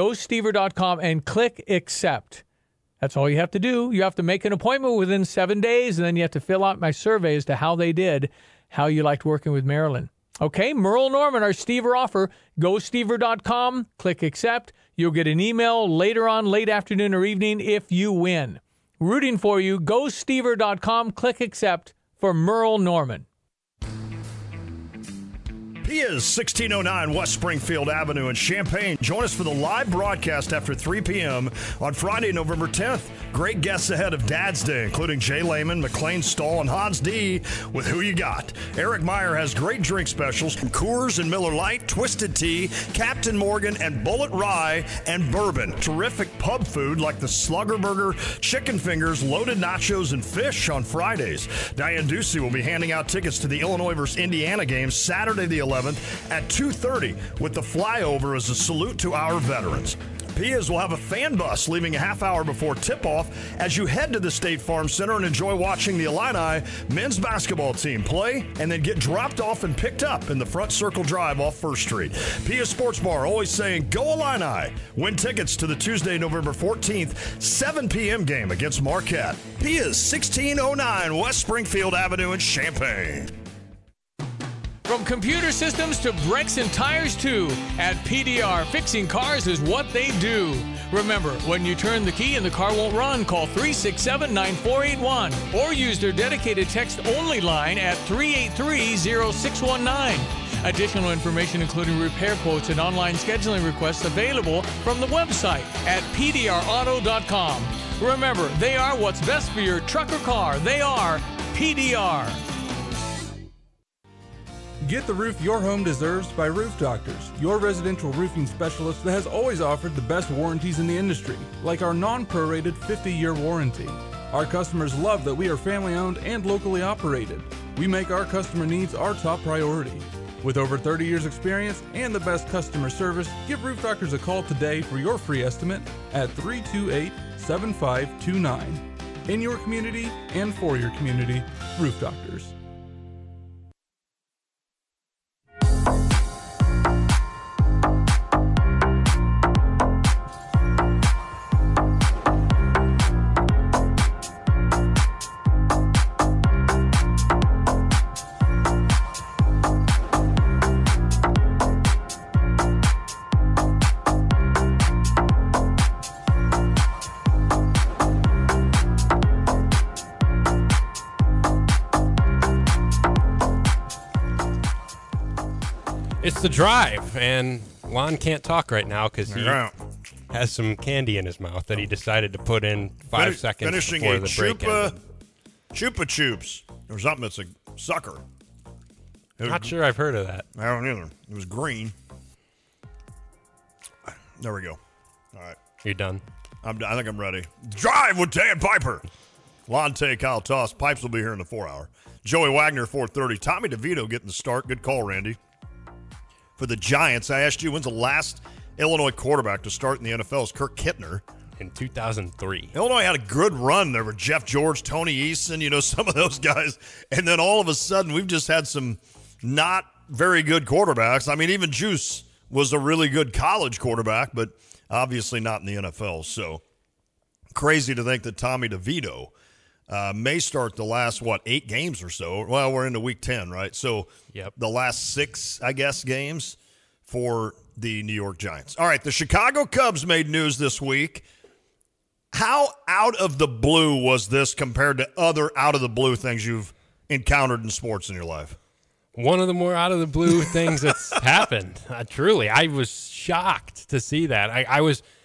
Speaker 5: and click accept. That's all you have to do. You have to make an appointment within 7 days, and then you have to fill out my survey as to how they did, how you liked working with Marilyn. Okay, Merle Norman, our Stever offer. GoStever.com, click accept. You'll get an email later on, late afternoon or evening, if you win. Rooting for you. GoStever.com, click accept for Merle Norman.
Speaker 1: Pia's 1609 West Springfield Avenue in Champaign. Join us for the live broadcast after 3 p.m. on Friday, November 10th. Great guests ahead of Dad's Day, including Jay Lehman, McLean Stahl, and Hans D. with Who You Got. Eric Meyer has great drink specials from Coors and Miller Lite, Twisted Tea, Captain Morgan, and Bullet Rye, and bourbon. Terrific pub food like the Slugger Burger, chicken fingers, loaded nachos, and fish on Fridays. Diane Ducey will be handing out tickets to the Illinois versus Indiana game Saturday the 11th at 2:30 with the flyover as a salute to our veterans. Pia's will have a fan bus leaving a half hour before tip-off as you head to the State Farm Center and enjoy watching the Illini men's basketball team play and then get dropped off and picked up in the Front Circle Drive off First Street. Pia Sports Bar always saying, go Illini. Win tickets to the Tuesday, November 14th, 7 p.m. game against Marquette. Pia's 1609 West Springfield Avenue in Champaign.
Speaker 5: From computer systems to brakes and tires too, at PDR, fixing cars is what they do. Remember, when you turn the key and the car won't run, call 367-9481 or use their dedicated text-only line at 383-0619. Additional information including repair quotes and online scheduling requests available from the website at pdrauto.com. Remember, they are what's best for your truck or car. They are PDR.
Speaker 6: Get the roof your home deserves by Roof Doctors, your residential roofing specialist that has always offered the best warranties in the industry, like our non-prorated 50-year warranty. Our customers love that we are family-owned and locally operated. We make our customer needs our top priority. With over 30 years experience and the best customer service, give Roof Doctors a call today for your free estimate at 328-7529. In your community and for your community, Roof Doctors.
Speaker 2: It's the drive, and Lon can't talk right now because he has some candy in his mouth that he decided to put in 5 seconds before the break ended.
Speaker 1: Chupa Chups or something that's a sucker.
Speaker 2: Not sure I've heard of that.
Speaker 1: I don't either. It was green. There we go. All right.
Speaker 2: You're done?
Speaker 1: I think I'm ready. Drive with Dan Piper. Lon Tay, Kyle Toss. Pipes will be here in the 4 hour. Joey Wagner, 4:30. Tommy DeVito getting the start. Good call, Randy. For the Giants, I asked you, when's the last Illinois quarterback to start in the NFL? It's Kirk Kittner.
Speaker 2: In 2003.
Speaker 1: Illinois had a good run there with Jeff George, Tony Eason, some of those guys. And then all of a sudden, we've just had some not very good quarterbacks. I mean, even Juice was a really good college quarterback, but obviously not in the NFL. So crazy to think that Tommy DeVito may start the last, 8 games or so. Well, we're into week 10, right? So the last 6, I guess, games for the New York Giants. All right, the Chicago Cubs made news this week. How out of the blue was this compared to other out-of-the-blue things you've encountered in sports in your life?
Speaker 2: One of the more out-of-the-blue things that's happened. Truly, I was shocked to see that. I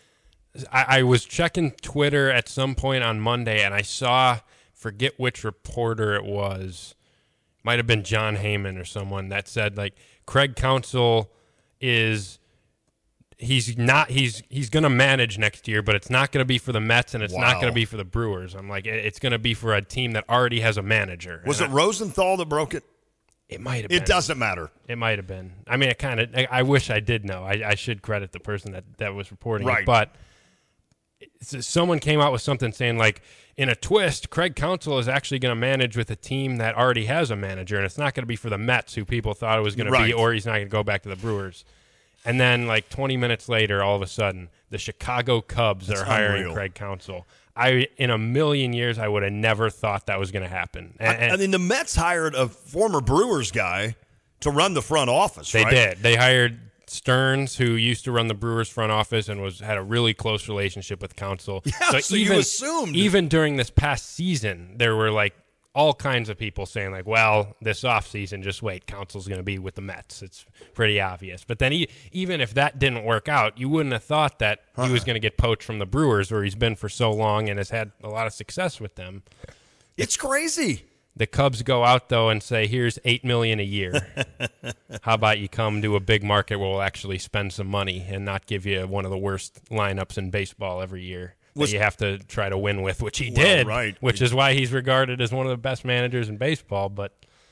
Speaker 2: was checking Twitter at some point on Monday, and I saw, forget which reporter it was, might have been John Heyman or someone, that said, Craig Counsell is – he's going to manage next year, but it's not going to be for the Mets and it's not going to be for the Brewers. I'm like, it's going to be for a team that already has a manager.
Speaker 1: Was it Rosenthal that broke it?
Speaker 2: It might have been.
Speaker 1: It doesn't matter.
Speaker 2: It might have been. I mean, I wish I did know. I should credit the person that was reporting it. But someone came out with something saying, in a twist, Craig Counsell is actually going to manage with a team that already has a manager, and it's not going to be for the Mets, who people thought it was going to be, or he's not going to go back to the Brewers. And then, 20 minutes later, all of a sudden, the Chicago Cubs are hiring Craig Counsell. In a million years, I would have never thought that was going to happen.
Speaker 1: I mean, the Mets hired a former Brewers guy to run the front office,
Speaker 2: right? They did. They hired Stearns, who used to run the Brewers front office and had a really close relationship with Counsell.
Speaker 1: Yeah, so you assumed.
Speaker 2: Even during this past season, there were, all kinds of people saying, like, well, this offseason, just wait, Counsell's going to be with the Mets. It's pretty obvious. But then even if that didn't work out, you wouldn't have thought that he was going to get poached from the Brewers, where he's been for so long and has had a lot of success with them.
Speaker 1: It's crazy.
Speaker 2: The Cubs go out, though, and say, here's $8 million a year. How about you come to a big market where we'll actually spend some money and not give you one of the worst lineups in baseball every year that you have to try to win with, which he did,
Speaker 1: right.
Speaker 2: Which is why he's regarded as one of the best managers in baseball, but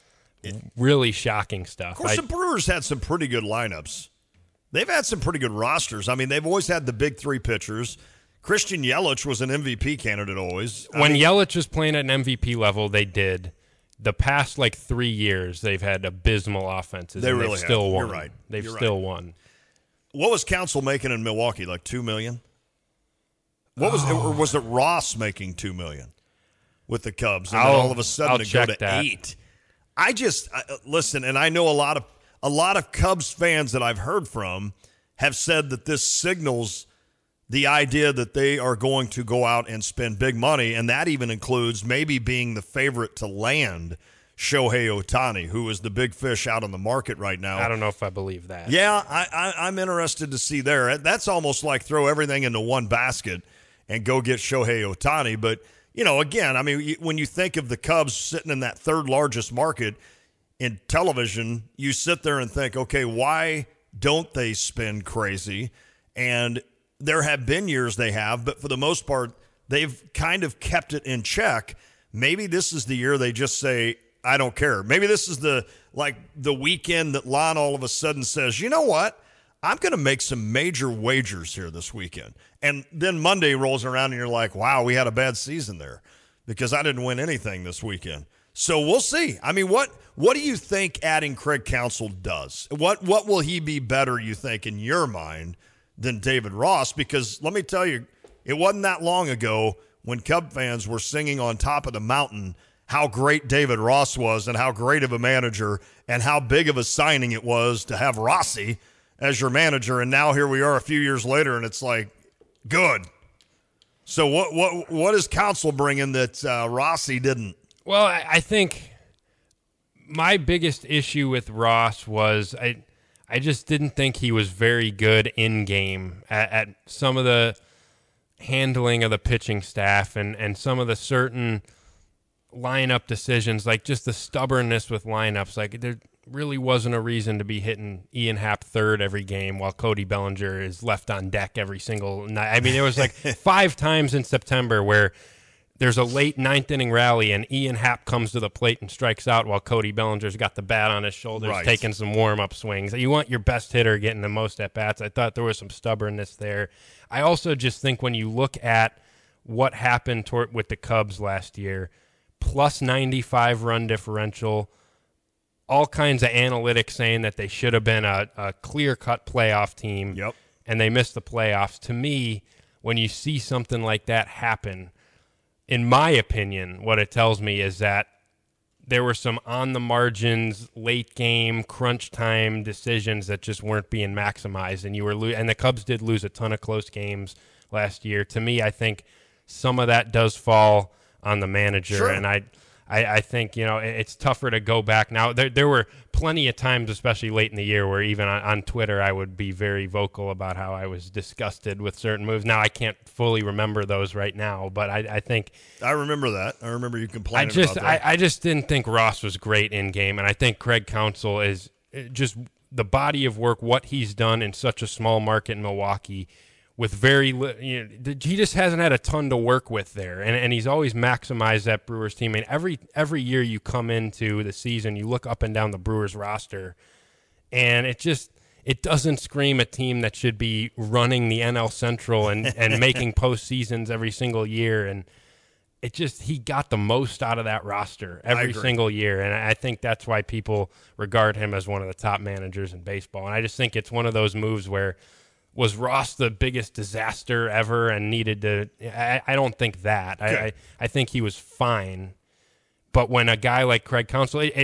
Speaker 2: really shocking stuff.
Speaker 1: Of course, the Brewers had some pretty good lineups. They've had some pretty good rosters. I mean, they've always had the big three pitchers. Christian Yelich was an MVP candidate always.
Speaker 2: When Yelich was playing at an MVP level, they did. The past, 3 years, they've had abysmal offenses.
Speaker 1: They really
Speaker 2: still
Speaker 1: have.
Speaker 2: won.
Speaker 1: You're right.
Speaker 2: They've still won.
Speaker 1: What was Counsell making in Milwaukee? Like $2 million? What was it, or was it Ross making $2 million with the Cubs, and then all of a sudden to go to
Speaker 2: that.
Speaker 1: $8 million? Listen, and I know a lot of Cubs fans that I've heard from have said that this signals the idea that they are going to go out and spend big money, and that even includes maybe being the favorite to land Shohei Ohtani, who is the big fish out on the market right now.
Speaker 2: I don't know if I believe that.
Speaker 1: Yeah, I'm interested to see there. That's almost like throw everything into one basket and go get Shohei Ohtani. But, again, I mean, when you think of the Cubs sitting in that third largest market in television, you sit there and think, okay, why don't they spend crazy? And there have been years they have, but for the most part, they've kind of kept it in check. Maybe this is the year they just say, I don't care. Maybe this is the weekend that Lon all of a sudden says, you know what? I'm going to make some major wagers here this weekend. And then Monday rolls around and you're like, wow, we had a bad season there because I didn't win anything this weekend. So we'll see. I mean, what do you think adding Craig Counsell does? What will he be better, you think, in your mind than David Ross? Because let me tell you, it wasn't that long ago when Cub fans were singing on top of the mountain how great David Ross was and how great of a manager and how big of a signing it was to have Rossi as your manager. And now here we are a few years later, and it's like, good. So what is Counsell bringing that Rossi didn't?
Speaker 2: Well, I think my biggest issue with Ross was I just didn't think he was very good in game at some of the handling of the pitching staff and some of the certain lineup decisions, like just the stubbornness with lineups. Like there really wasn't a reason to be hitting Ian Happ third every game while Cody Bellinger is left on deck every single night. I mean, there was like 5 times in September where there's a late 9th inning rally and Ian Happ comes to the plate and strikes out while Cody Bellinger's got the bat on his shoulders, taking some warm-up swings. You want your best hitter getting the most at-bats. I thought there was some stubbornness there. I also just think when you look at what happened with the Cubs last year, plus 95 run differential, all kinds of analytics saying that they should have been a clear-cut playoff team, and they missed the playoffs. To me, when you see something like that happen, in my opinion, what it tells me is that there were some on-the-margins, late-game, crunch-time decisions that just weren't being maximized, and and the Cubs did lose a ton of close games last year. To me, I think some of that does fall on the manager, and I think, it's tougher to go back now. There were plenty of times, especially late in the year, where even on Twitter I would be very vocal about how I was disgusted with certain moves. Now I can't fully remember those right now, but I think
Speaker 1: I remember that. I remember you complaining about that.
Speaker 2: I just didn't think Ross was great in game, and I think Craig Counsell is just the body of work, what he's done in such a small market in Milwaukee. With he just hasn't had a ton to work with there, and he's always maximized that Brewers team. And every year you come into the season, you look up and down the Brewers roster, and it doesn't scream a team that should be running the NL Central and making postseasons every single year. And he got the most out of that roster every single year, and I think that's why people regard him as one of the top managers in baseball. And I just think it's one of those moves where, was Ross the biggest disaster ever and needed to – I don't think that. Okay. I think he was fine. But when a guy like Craig Counsell –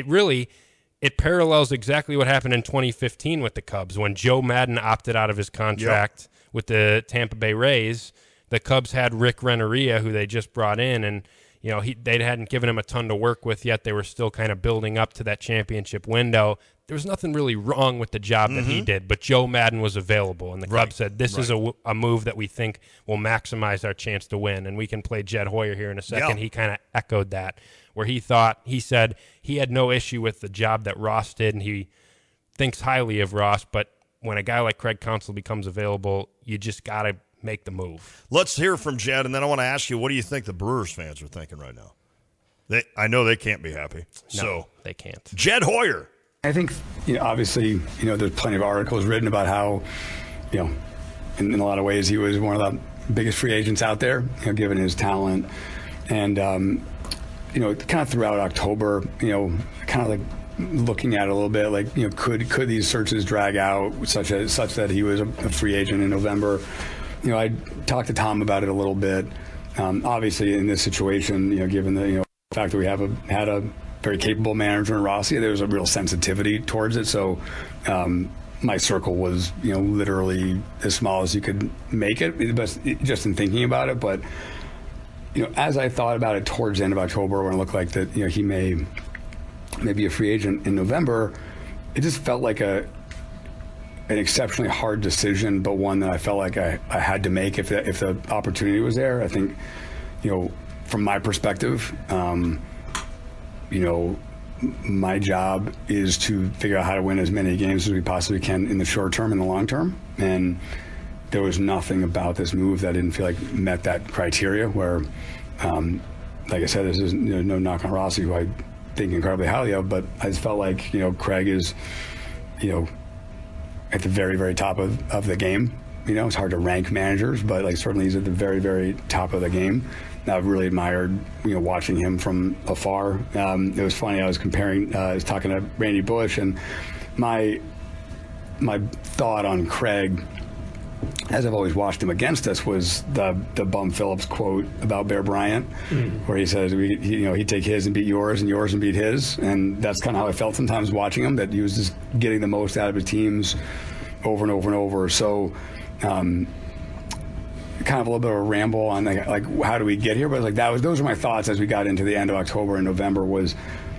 Speaker 2: it parallels exactly what happened in 2015 with the Cubs. When Joe Maddon opted out of his contract with the Tampa Bay Rays, the Cubs had Rick Renneria, who they just brought in. And, they hadn't given him a ton to work with yet. They were still kind of building up to that championship window. There was nothing really wrong with the job that he did, but Joe Madden was available, and the Cubs said, this is a move that we think will maximize our chance to win, and we can play Jed Hoyer here in a second. He kind of echoed that, where he said he had no issue with the job that Ross did, and he thinks highly of Ross, but when a guy like Craig Counsell becomes available, you just got to make the move.
Speaker 1: Let's hear from Jed, and then I want to ask you, what do you think the Brewers fans are thinking right now? I know they can't be happy.
Speaker 2: No, they can't.
Speaker 1: Jed Hoyer.
Speaker 7: I think, obviously, there's plenty of articles written about how, in a lot of ways he was one of the biggest free agents out there, given his talent. And, kind of throughout October, kind of like looking at it a little bit, like, could these searches drag out such that he was a free agent in November? I talked to Tom about it a little bit. Obviously, in this situation, given the fact that we had a very capable manager in Rossi, there was a real sensitivity towards it. So my circle was, literally as small as you could make it, just in thinking about it. But as I thought about it towards the end of October, when it looked like that, he may be a free agent in November, it just felt like an exceptionally hard decision, but one that I felt like I had to make if the opportunity was there. I think, from my perspective, my job is to figure out how to win as many games as we possibly can in the short term and the long term. And there was nothing about this move that I didn't feel like met that criteria where, like I said, this is no knock on Rossi, who I think incredibly highly of, but I just felt like, Craig is, at the very, very top of the game. It's hard to rank managers, but certainly he's at the very, very top of the game. I've really admired, watching him from afar. It was funny. I was talking to Randy Bush, and my thought on Craig, as I've always watched him against us, was the Bum Phillips quote about Bear Bryant, where he says, he'd take his and beat yours, and yours and beat his. And that's kind of how I felt sometimes watching him, that he was just getting the most out of his teams over and over and over. So, kind of a little bit of a ramble on like how do we get here, but those were my thoughts as we got into the end of October and November. Was,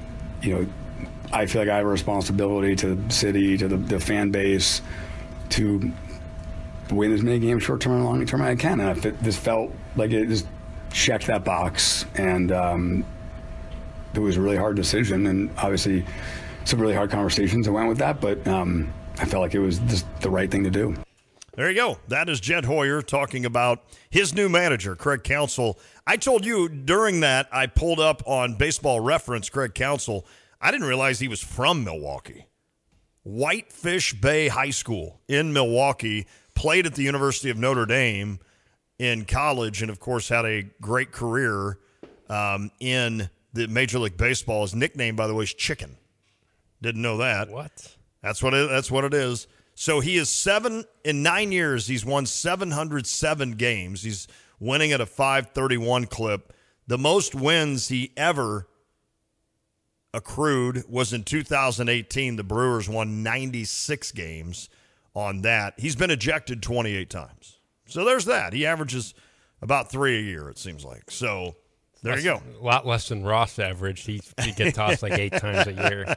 Speaker 7: I feel like I have a responsibility to the city, to the fan base, to win as many games short term and long term as I can. And this felt like it just checked that box, and it was a really hard decision, and obviously some really hard conversations that went with that, but I felt like it was just the right thing to do.
Speaker 1: There you go. That is Jed Hoyer talking about his new manager, Craig Counsell. I told you during that, I pulled up on Baseball Reference, Craig Counsell. I didn't realize he was from Milwaukee. Whitefish Bay High School in Milwaukee, played at the University of Notre Dame in college, and, of course, had a great career in the Major League Baseball. His nickname, by the way, is Chicken. Didn't know that.
Speaker 2: What?
Speaker 1: That's what it is. So he is in 9 years, he's won 707 games. He's winning at a .531 clip. The most wins he ever accrued was in 2018. The Brewers won 96 games on that. He's been ejected 28 times. So there's that. He averages about 3 a year, it seems like. So there you go.
Speaker 2: A lot less than Ross averaged. He get tossed like 8 times a year.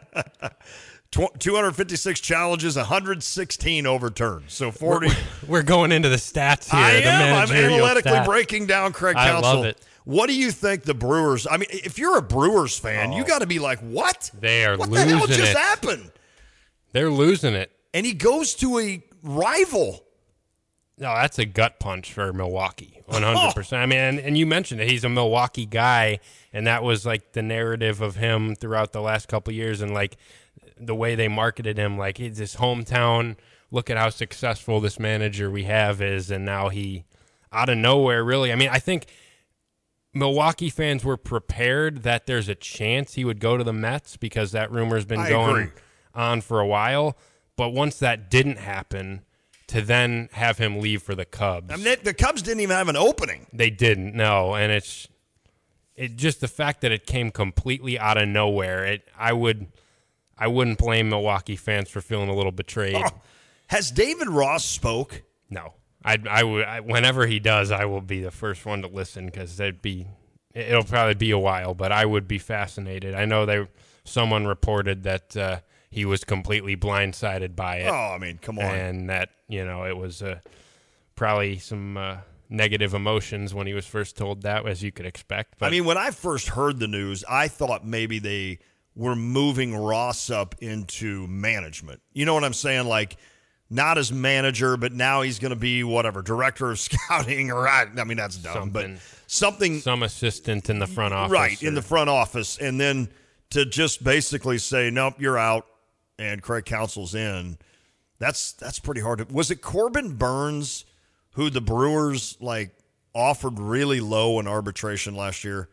Speaker 1: 256 challenges, 116 overturned. So 40.
Speaker 2: We're going into the stats here.
Speaker 1: I'm analytically breaking down Craig Counsell.
Speaker 2: I love it.
Speaker 1: What do you think the Brewers? I mean, if you're a Brewers fan, you got to be like, what?
Speaker 2: They are
Speaker 1: what
Speaker 2: losing it.
Speaker 1: What the hell just happened?
Speaker 2: They're losing it.
Speaker 1: And he goes to a rival.
Speaker 2: No, that's a gut punch for Milwaukee, 100%. I mean, and you mentioned it. He's a Milwaukee guy, and that was like the narrative of him throughout the last couple of years, and like the way they marketed him, like he's his hometown. Look at how successful this manager we have is, and now he, out of nowhere, really. I mean, I think Milwaukee fans were prepared that there's a chance he would go to the Mets because that rumor's been going on for a while. But once that didn't happen, to then have him leave for the Cubs.
Speaker 1: I mean, the Cubs didn't even have an opening.
Speaker 2: They didn't, no. And it's just the fact that it came completely out of nowhere. I wouldn't blame Milwaukee fans for feeling a little betrayed. Oh.
Speaker 1: Has David Ross spoke?
Speaker 2: No. I whenever he does, I will be the first one to listen because that'd be It'll probably be a while, but I would be fascinated. I know someone reported that he was completely blindsided by it.
Speaker 1: Oh, I mean, come on.
Speaker 2: And that, it was probably some negative emotions when he was first told that, as you could expect. But
Speaker 1: I mean, when I first heard the news, I thought maybe they were moving Ross up into management. You know what I'm saying? Like, not as manager, but now he's going to be whatever, director of scouting, or I mean, that's dumb, but something.
Speaker 2: Some assistant in the front office.
Speaker 1: Right, in the front office. And then to just basically say, nope, you're out, and Craig Counsell's in, that's pretty hard. Was it Corbin Burns who the Brewers, offered really low in arbitration last year?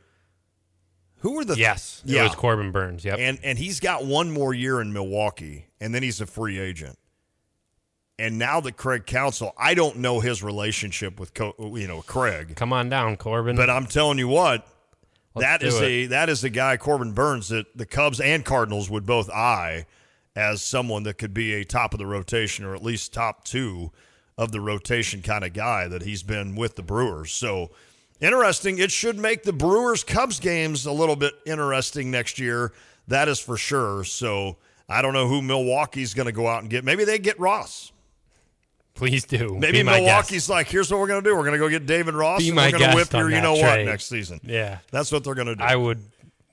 Speaker 1: Who were the
Speaker 2: Yes, it was Corbin Burns, yep.
Speaker 1: And he's got one more year in Milwaukee, and then he's a free agent. And now that Craig Counsell, I don't know his relationship with Craig.
Speaker 2: Come on down, Corbin.
Speaker 1: But I'm telling you what, that is a guy, Corbin Burns, that the Cubs and Cardinals would both eye as someone that could be a top of the rotation, or at least top 2 of the rotation kind of guy that he's been with the Brewers. So interesting. It should make the Brewers-Cubs games a little bit interesting next year. That is for sure. So I don't know who Milwaukee's going to go out and get. Maybe they get Ross.
Speaker 2: Please do.
Speaker 1: Maybe Milwaukee's like, here's what we're going to do. We're going to go get David Ross, and we're going to whip your what next season.
Speaker 2: Yeah.
Speaker 1: That's what they're going to do.
Speaker 2: I would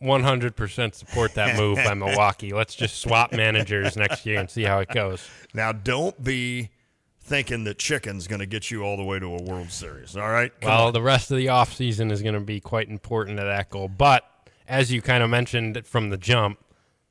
Speaker 2: 100% support that move by Milwaukee. Let's just swap managers next year and see how it goes.
Speaker 1: Now, don't be thinking that chicken's going to get you all the way to a World Series, all right?
Speaker 2: The rest of the offseason is going to be quite important to that goal. But as you kind of mentioned from the jump,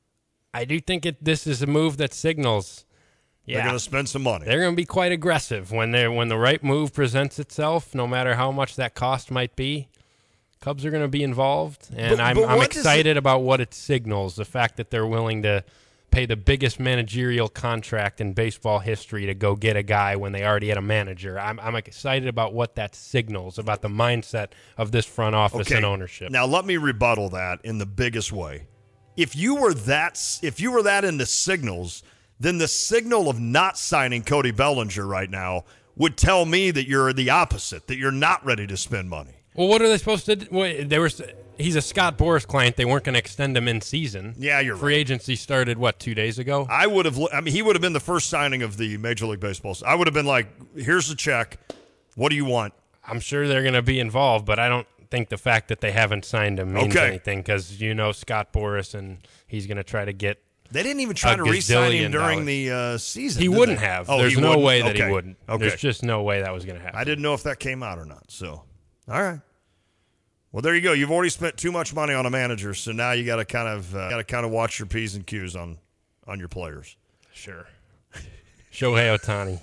Speaker 2: I do think this is a move that signals –
Speaker 1: they're going to spend some money.
Speaker 2: They're going to be quite aggressive when the right move presents itself, no matter how much that cost might be. Cubs are going to be involved, and I'm excited about what it signals, the fact that they're willing to pay the biggest managerial contract in baseball history to go get a guy when they already had a manager. I'm excited about what that signals, about the mindset of this front office and ownership.
Speaker 1: Now, let me rebuttal that in the biggest way. If you were that into signals, then the signal of not signing Cody Bellinger right now would tell me that you're the opposite, that you're not ready to spend money.
Speaker 2: Well, what are they supposed to do? He's a Scott Boras client. They weren't going to extend him in season.
Speaker 1: Yeah, you're
Speaker 2: Free agency started, 2 days ago?
Speaker 1: he would have been the first signing of the Major League Baseball. I would have been like, here's the check. What do you want?
Speaker 2: I'm sure they're going to be involved, but I don't think the fact that they haven't signed him means anything, because Scott Boras, and he's going to try to get
Speaker 1: They didn't even try to re-sign him during the season.
Speaker 2: He wouldn't have. There's no way that he wouldn't.
Speaker 1: Okay.
Speaker 2: There's just no way that was going to happen.
Speaker 1: I didn't know if that came out or not. So, all right. Well, there you go. You've already spent too much money on a manager, so now you got to kind of watch your P's and Q's on your players.
Speaker 2: Sure. Shohei Ohtani.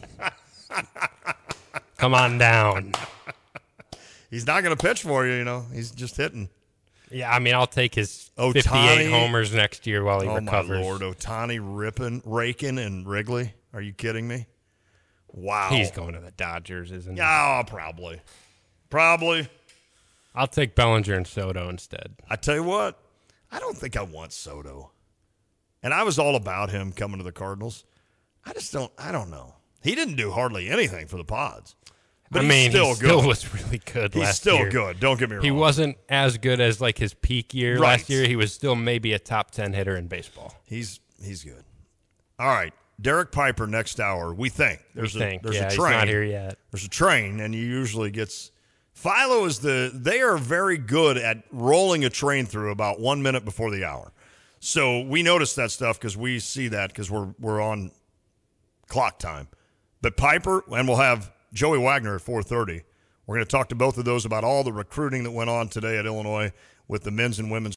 Speaker 2: Come on down.
Speaker 1: He's not going to pitch for you, He's just hitting.
Speaker 2: Yeah, I mean, I'll take his 58 homers next year while he recovers.
Speaker 1: Oh, my Lord. Ohtani raking and Wrigley. Are you kidding me? Wow.
Speaker 2: He's going to the Dodgers, isn't he?
Speaker 1: Oh, probably. Probably.
Speaker 2: I'll take Bellinger and Soto instead.
Speaker 1: I tell you what, I don't think I want Soto. And I was all about him coming to the Cardinals. I don't know. He didn't do hardly anything for the Pods. But
Speaker 2: he still was really good last year.
Speaker 1: He's still good. Don't get me wrong.
Speaker 2: He wasn't as good as his peak year last year. He was still maybe a top 10 hitter in baseball.
Speaker 1: He's good. All right. Derek Piper next hour, we think. There's a train.
Speaker 2: He's not here yet.
Speaker 1: There's a train, and he usually gets – Philo they are very good at rolling a train through about 1 minute before the hour. So we notice that stuff because we see that because we're on clock time. But Piper, and we'll have Joey Wagner at 4:30. We're going to talk to both of those about all the recruiting that went on today at Illinois with the men's and women's